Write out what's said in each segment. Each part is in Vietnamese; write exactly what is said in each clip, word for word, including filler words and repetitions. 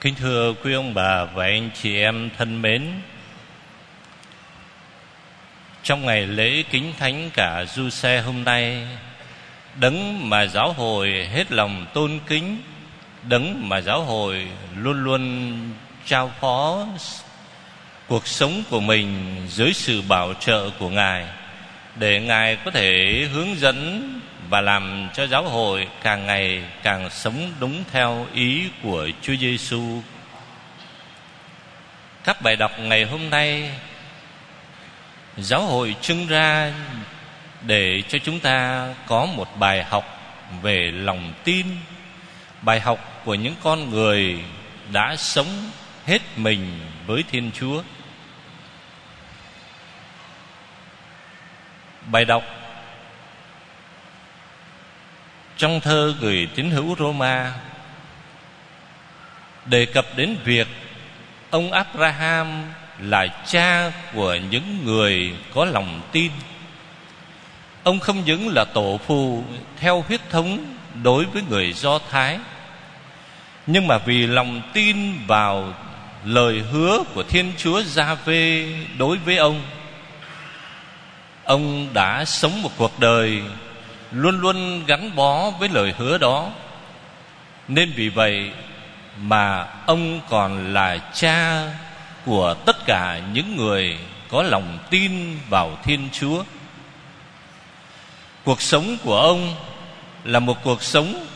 Kính thưa quý ông bà và anh chị em thân mến, trong ngày lễ kính thánh cả Giuse hôm nay, đấng mà giáo hội hết lòng tôn kính, đấng mà giáo hội luôn luôn trao phó cuộc sống của mình dưới sự bảo trợ của Ngài, để Ngài có thể hướng dẫn và làm cho giáo hội càng ngày càng sống đúng theo ý của Chúa Giêsu. Các bài đọc ngày hôm nay, giáo hội trưng ra để cho chúng ta có một bài học về lòng tin, bài học của những con người đã sống hết mình với Thiên Chúa. Bài đọc trong thơ gửi tín hữu Roma đề cập đến việc ông Abraham là cha của những người có lòng tin. Ông không những là tổ phụ theo huyết thống đối với người Do Thái, nhưng mà vì lòng tin vào lời hứa của Thiên Chúa Gia-vê đối với ông, ông đã sống một cuộc đời luôn luôn gắn bó với lời hứa đó. Nên vì vậy mà ông còn là cha của tất cả những người có lòng tin vào Thiên Chúa. Cuộc sống của ông là một cuộc sống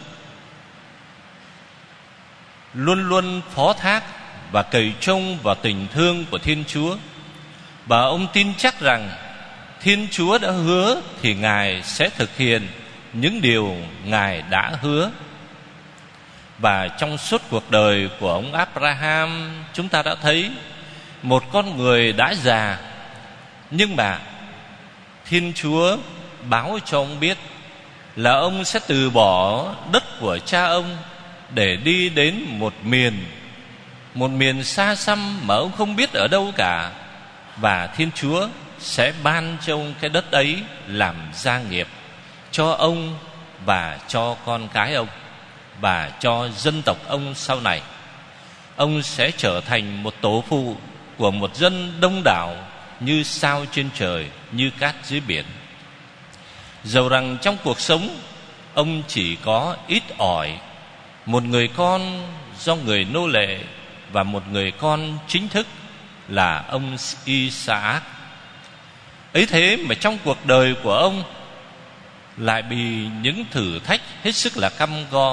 luôn luôn phó thác và cậy trông vào tình thương của Thiên Chúa. Và ông tin chắc rằng Thiên Chúa đã hứa thì Ngài sẽ thực hiện những điều Ngài đã hứa. Và trong suốt cuộc đời của ông Abraham, chúng ta đã thấy một con người đã già, nhưng mà Thiên Chúa báo cho ông biết là ông sẽ từ bỏ đất của cha ông để đi đến một miền Một miền xa xăm mà ông không biết ở đâu cả. Và Thiên Chúa sẽ ban cho ông cái đất ấy làm gia nghiệp cho ông và cho con cái ông và cho dân tộc ông sau này. Ông sẽ trở thành một tổ phụ của một dân đông đảo như sao trên trời, như cát dưới biển. Dầu rằng trong cuộc sống ông chỉ có ít ỏi một người con do người nô lệ và một người con chính thức là ông Isaac. Ấy thế mà trong cuộc đời của ông lại bị những thử thách hết sức là căm go.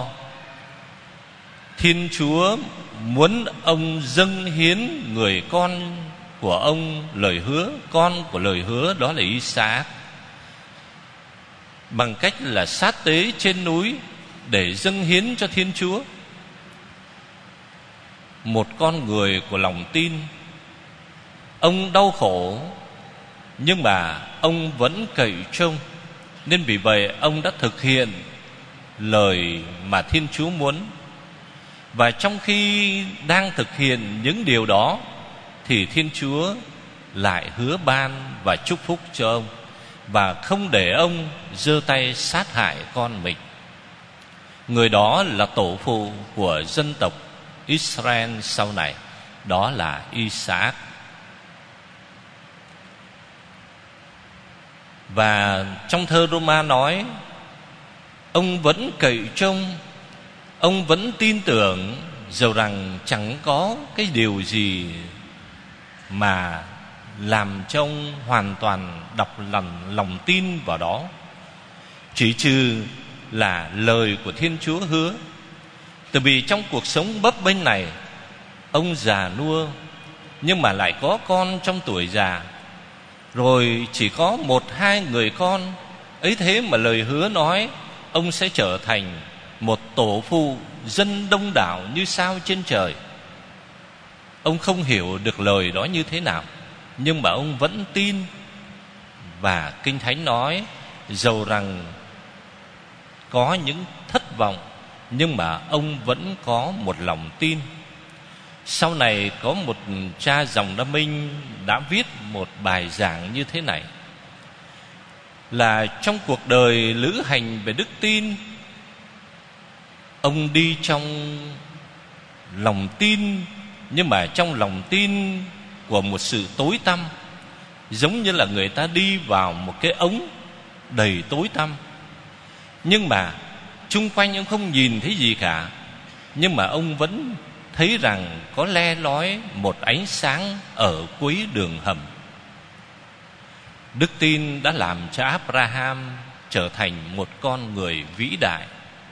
Thiên Chúa muốn ông dâng hiến người con của ông lời hứa, con của lời hứa đó là Isaac, bằng cách là sát tế trên núi để dâng hiến cho Thiên Chúa. Một con người của lòng tin, ông đau khổ nhưng mà ông vẫn cậy trông. Nên vì vậy ông đã thực hiện lời mà Thiên Chúa muốn. Và trong khi đang thực hiện những điều đó thì Thiên Chúa lại hứa ban và chúc phúc cho ông, và không để ông giơ tay sát hại con mình. Người đó là tổ phụ của dân tộc Israel sau này, đó là Isaac. Và trong thơ Roma nói, ông vẫn cậy trông, ông vẫn tin tưởng, dầu rằng chẳng có cái điều gì mà làm cho ông hoàn toàn đọc lòng, lòng tin vào đó, chỉ trừ là lời của Thiên Chúa hứa. Tại vì trong cuộc sống bấp bênh này, ông già nua nhưng mà lại có con trong tuổi già, rồi chỉ có một hai người con. Ấy thế mà lời hứa nói ông sẽ trở thành một tổ phụ dân đông đảo như sao trên trời. Ông không hiểu được lời đó như thế nào, nhưng mà ông vẫn tin. Và Kinh Thánh nói, dầu rằng có những thất vọng, nhưng mà ông vẫn có một lòng tin. Sau này có một cha dòng Đa Minh đã viết một bài giảng như thế này, là trong cuộc đời lữ hành về đức tin, ông đi trong lòng tin, nhưng mà trong lòng tin của một sự tối tăm, giống như là người ta đi vào một cái ống đầy tối tăm, nhưng mà chung quanh ông không nhìn thấy gì cả, nhưng mà ông vẫn thấy rằng có le lói một ánh sáng ở cuối đường hầm. Đức tin đã làm cho Abraham trở thành một con người vĩ đại.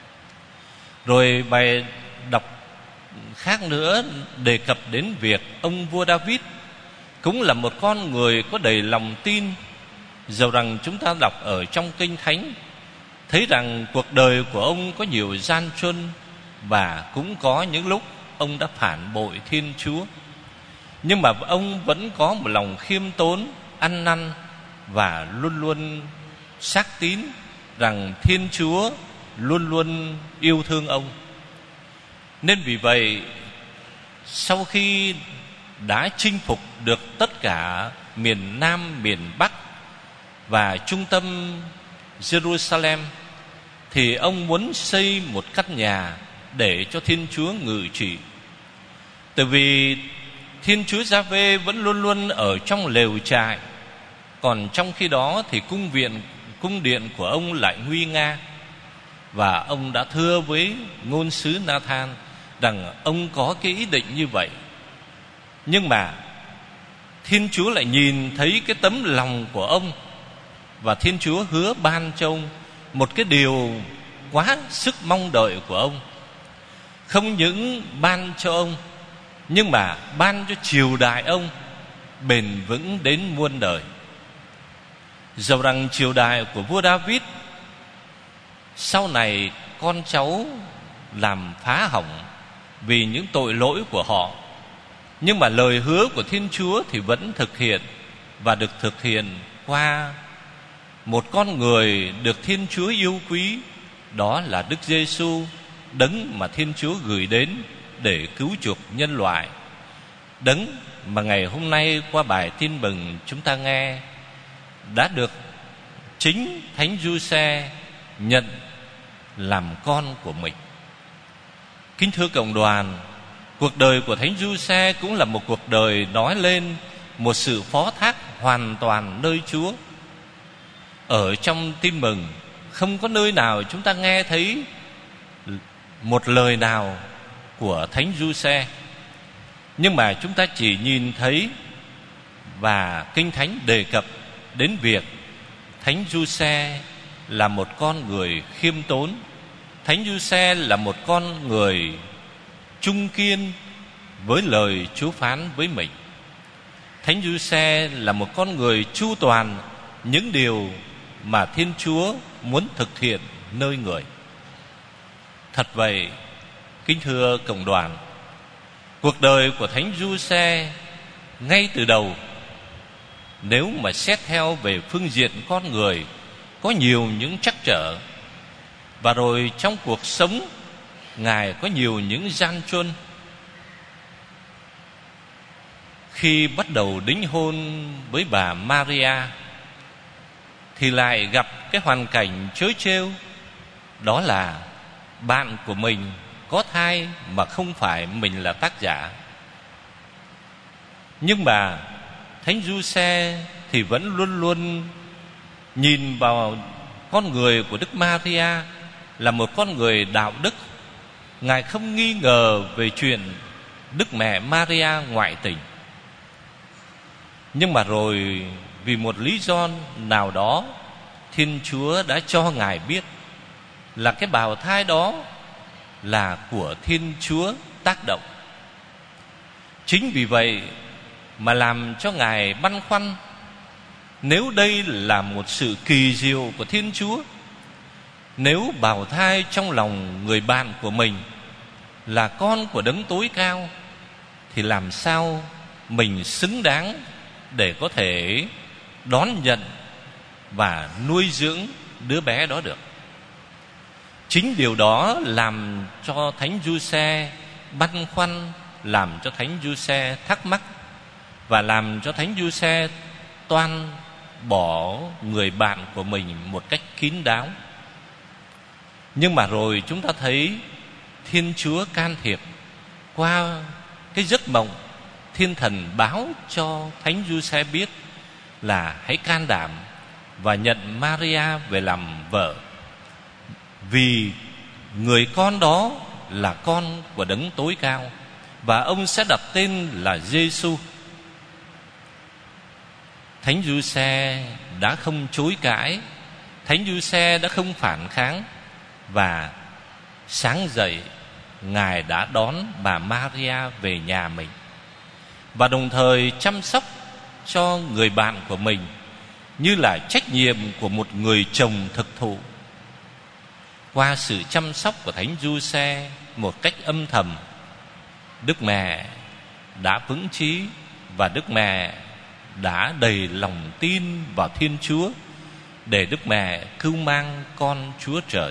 Rồi bài đọc khác nữa đề cập đến việc ông vua David cũng là một con người có đầy lòng tin. Dầu rằng chúng ta đọc ở trong Kinh Thánh thấy rằng cuộc đời của ông có nhiều gian truân, và cũng có những lúc ông đã phản bội Thiên Chúa, nhưng mà ông vẫn có một lòng khiêm tốn, ăn năn, và luôn luôn xác tín rằng Thiên Chúa luôn luôn yêu thương ông. Nên vì vậy, sau khi đã chinh phục được tất cả miền Nam, miền Bắc và trung tâm Jerusalem, thì ông muốn xây một căn nhà để cho Thiên Chúa ngự trị. Tại vì Thiên Chúa Gia-vê vẫn luôn luôn ở trong lều trại, còn trong khi đó thì cung viện, cung điện của ông lại nguy nga. Và ông đã thưa với ngôn sứ Na-than rằng ông có cái ý định như vậy. Nhưng mà Thiên Chúa lại nhìn thấy cái tấm lòng của ông, và Thiên Chúa hứa ban cho ông một cái điều quá sức mong đợi của ông. Không những ban cho ông, nhưng mà ban cho triều đại ông bền vững đến muôn đời. Dầu rằng triều đại của vua David sau này con cháu làm phá hỏng vì những tội lỗi của họ, nhưng mà lời hứa của Thiên Chúa thì vẫn thực hiện, và được thực hiện qua một con người được Thiên Chúa yêu quý, đó là Đức Giê-xu, đấng mà Thiên Chúa gửi đến để cứu chuộc nhân loại, đấng mà ngày hôm nay qua bài tin mừng chúng ta nghe đã được chính Thánh Giuse nhận làm con của mình. Kính thưa cộng đoàn, cuộc đời của Thánh Giuse cũng là một cuộc đời nói lên một sự phó thác hoàn toàn nơi Chúa. Ở trong tin mừng không có nơi nào chúng ta nghe thấy một lời nào của Thánh Giuse, nhưng mà chúng ta chỉ nhìn thấy và Kinh Thánh đề cập đến việc Thánh Giuse là một con người khiêm tốn, Thánh Giuse là một con người trung kiên với lời Chúa phán với mình. Thánh Giuse là một con người chu toàn những điều mà Thiên Chúa muốn thực hiện nơi người. Thật vậy, kính thưa cộng đoàn, cuộc đời của Thánh Giuse ngay từ đầu, nếu mà xét theo về phương diện con người, có nhiều những trắc trở, và rồi trong cuộc sống Ngài có nhiều những gian truân. Khi bắt đầu đính hôn với bà Maria thì lại gặp cái hoàn cảnh trớ trêu, đó là bạn của mình có thai mà không phải mình là tác giả. Nhưng mà Thánh Giuse thì vẫn luôn luôn nhìn vào con người của Đức Maria là một con người đạo đức. Ngài không nghi ngờ về chuyện Đức Mẹ Maria ngoại tình. Nhưng mà rồi vì một lý do nào đó, Thiên Chúa đã cho Ngài biết là cái bào thai đó là của Thiên Chúa tác động. Chính vì vậy mà làm cho Ngài băn khoăn, nếu đây là một sự kỳ diệu của Thiên Chúa, nếu bào thai trong lòng người bạn của mình là con của Đấng Tối Cao, thì làm sao mình xứng đáng để có thể đón nhận và nuôi dưỡng đứa bé đó được. Chính điều đó làm cho Thánh Giuse băn khoăn, làm cho Thánh Giuse thắc mắc, và làm cho Thánh Giuse toan bỏ người bạn của mình một cách kín đáo. Nhưng mà rồi chúng ta thấy Thiên Chúa can thiệp, qua cái giấc mộng, thiên thần báo cho Thánh Giuse biết là hãy can đảm và nhận Maria về làm vợ, vì người con đó là con của Đấng Tối Cao, và ông sẽ đặt tên là Giêsu. Thánh Giuse đã không chối cãi, Thánh Giuse đã không phản kháng, và sáng dậy Ngài đã đón bà Maria về nhà mình, và đồng thời chăm sóc cho người bạn của mình như là trách nhiệm của một người chồng thực thụ. Qua sự chăm sóc của Thánh Giuse một cách âm thầm, Đức Mẹ đã vững chí và Đức Mẹ đã đầy lòng tin vào Thiên Chúa để Đức Mẹ cưu mang con Chúa Trời.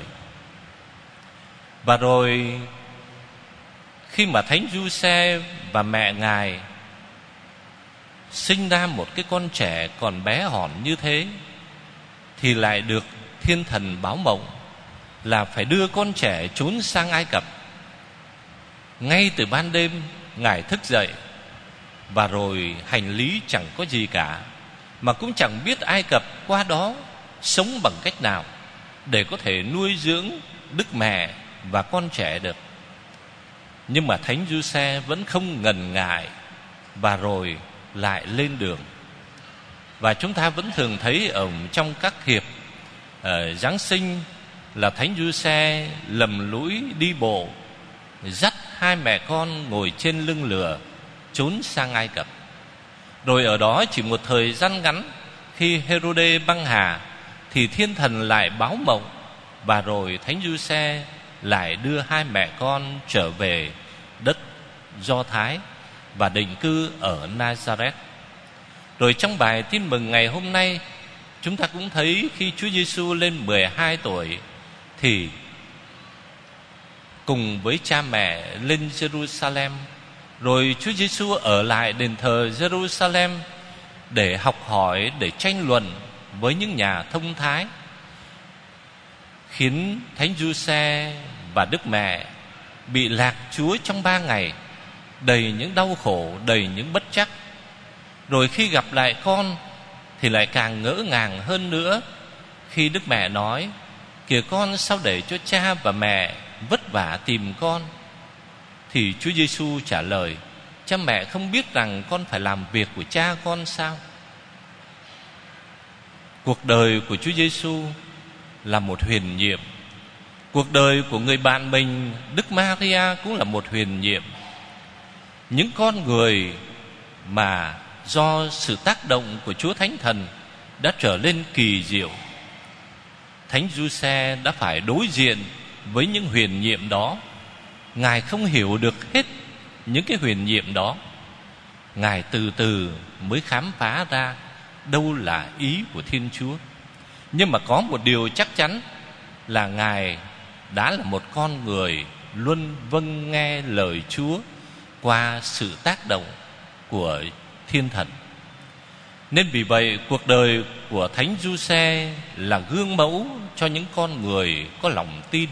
Và rồi khi mà Thánh Giuse và mẹ Ngài sinh ra một cái con trẻ còn bé hòn như thế, thì lại được thiên thần báo mộng là phải đưa con trẻ trốn sang Ai Cập. Ngay từ ban đêm Ngài thức dậy, và rồi hành lý chẳng có gì cả, mà cũng chẳng biết Ai Cập qua đó sống bằng cách nào để có thể nuôi dưỡng Đức Mẹ và con trẻ được. Nhưng mà Thánh Giuse vẫn không ngần ngại, và rồi lại lên đường. Và chúng ta vẫn thường thấy ở trong các hiệp uh, Giáng sinh là Thánh Giuse lầm lũi đi bộ, dắt hai mẹ con ngồi trên lưng lừa trốn sang Ai Cập. Rồi ở đó chỉ một thời gian ngắn, khi Hê-rô-đê băng hà, thì thiên thần lại báo mộng, và rồi Thánh Giuse lại đưa hai mẹ con trở về đất Do Thái và định cư ở Nazareth. Rồi trong bài tin mừng ngày hôm nay, chúng ta cũng thấy khi Chúa Giêsu lên mười hai tuổi thì cùng với cha mẹ lên Jerusalem. Rồi Chúa Giêsu ở lại đền thờ Jerusalem để học hỏi, để tranh luận với những nhà thông thái, khiến Thánh Giuse và Đức Mẹ bị lạc Chúa trong ba ngày, đầy những đau khổ, đầy những bất trắc. Rồi khi gặp lại con thì lại càng ngỡ ngàng hơn nữa, khi Đức Mẹ nói: kìa con, sao để cho cha và mẹ vất vả tìm con? Thì Chúa Giêsu trả lời: cha mẹ không biết rằng con phải làm việc của cha con sao? Cuộc đời của Chúa Giêsu là một huyền nhiệm. Cuộc đời của người bạn mình Đức Maria cũng là một huyền nhiệm. Những con người mà do sự tác động của Chúa Thánh Thần đã trở nên kỳ diệu. Thánh Giuse đã phải đối diện với những huyền nhiệm đó. Ngài không hiểu được hết những cái huyền nhiệm đó. Ngài từ từ mới khám phá ra đâu là ý của Thiên Chúa. Nhưng mà có một điều chắc chắn là Ngài đã là một con người luôn vâng nghe lời Chúa qua sự tác động của Thiên Thần. Nên vì vậy, cuộc đời của Thánh Giuse là gương mẫu cho những con người có lòng tin.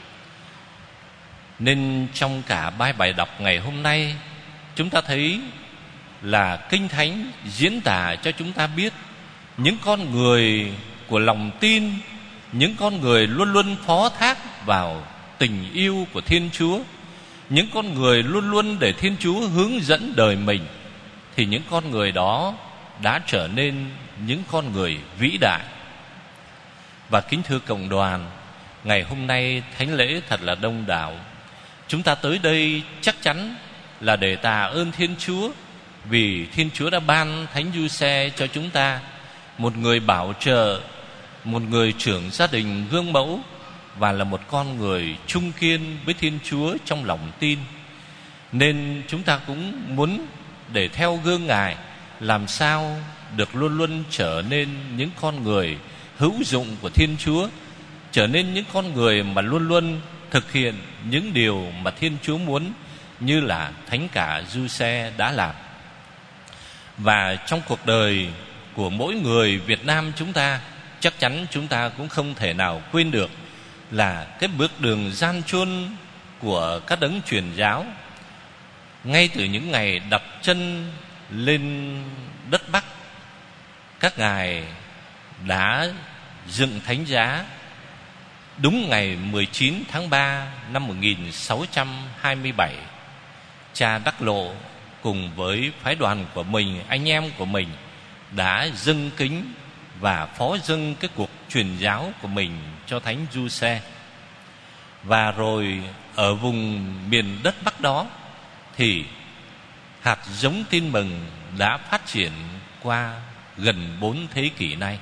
Nên trong cả ba bài đọc ngày hôm nay, chúng ta thấy là Kinh Thánh diễn tả cho chúng ta biết những con người của lòng tin, những con người luôn luôn phó thác vào tình yêu của Thiên Chúa, những con người luôn luôn để Thiên Chúa hướng dẫn đời mình, thì những con người đó đã trở nên những con người vĩ đại. Và kính thưa cộng đoàn, ngày hôm nay thánh lễ thật là đông đảo. Chúng ta tới đây chắc chắn là để tạ ơn Thiên Chúa, vì Thiên Chúa đã ban Thánh Giuse cho chúng ta, một người bảo trợ, một người trưởng gia đình gương mẫu, và là một con người trung kiên với Thiên Chúa trong lòng tin. Nên chúng ta cũng muốn để theo gương Ngài, làm sao được luôn luôn trở nên những con người hữu dụng của Thiên Chúa, trở nên những con người mà luôn luôn thực hiện những điều mà Thiên Chúa muốn, như là Thánh cả Giuse đã làm. Và trong cuộc đời của mỗi người Việt Nam chúng ta, chắc chắn chúng ta cũng không thể nào quên được là cái bước đường gian truân của các đấng truyền giáo, ngay từ những ngày đặt chân lên đất Bắc, các ngài đã dựng thánh giá đúng ngày mười chín tháng ba năm một nghìn sáu trăm hai mươi bảy. Cha Đắc Lộ cùng với phái đoàn của mình, anh em của mình đã dâng kính và phó dâng cái cuộc truyền giáo của mình cho Thánh Giuse. Và rồi ở vùng miền đất Bắc đó thì hạt giống tin mừng đã phát triển qua gần bốn thế kỷ nay.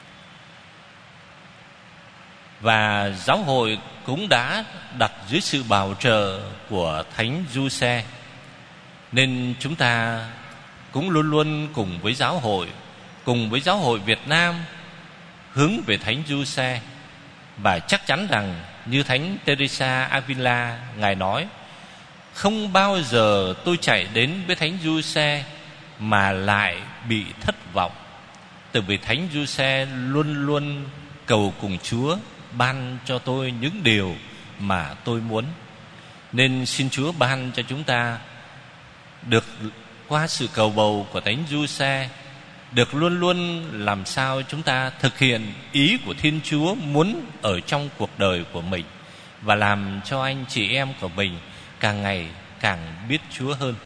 Và giáo hội cũng đã đặt dưới sự bảo trợ của Thánh Giuse, nên chúng ta cũng luôn luôn cùng với giáo hội, cùng với giáo hội Việt Nam hướng về Thánh Giuse. Và chắc chắn rằng như Thánh Teresa Avila, ngài nói: không bao giờ tôi chạy đến với Thánh Giuse mà lại bị thất vọng, từ vì Thánh Giuse luôn luôn cầu cùng Chúa ban cho tôi những điều mà tôi muốn. Nên xin Chúa ban cho chúng ta được, qua sự cầu bầu của Thánh Giuse, được luôn luôn làm sao chúng ta thực hiện ý của Thiên Chúa muốn ở trong cuộc đời của mình, và làm cho anh chị em của mình càng ngày càng biết Chúa hơn.